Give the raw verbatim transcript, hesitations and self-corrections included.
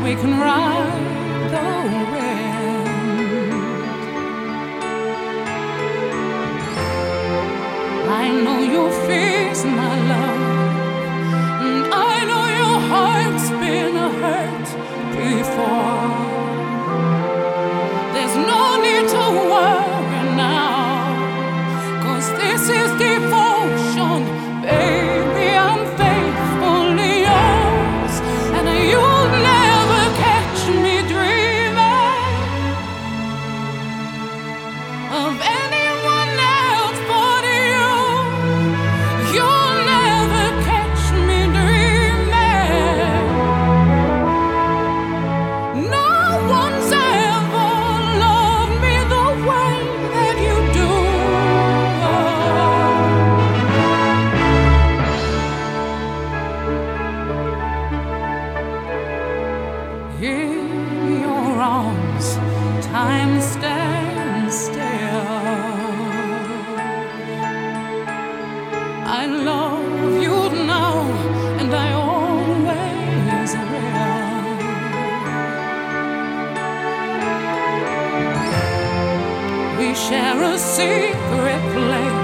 we can ride the wind. I know your fears, my love, and I know your heart's been hurt before. There's no need to worry now, 'cause this is devotion, baby. I'm faithfully yours, and you'll never catch me dreaming of anyone else but you. You'll never catch me dreaming. No one's ever loved me the way that you do. In your arms, time stands still. I love you now, and I always will. We share a secret place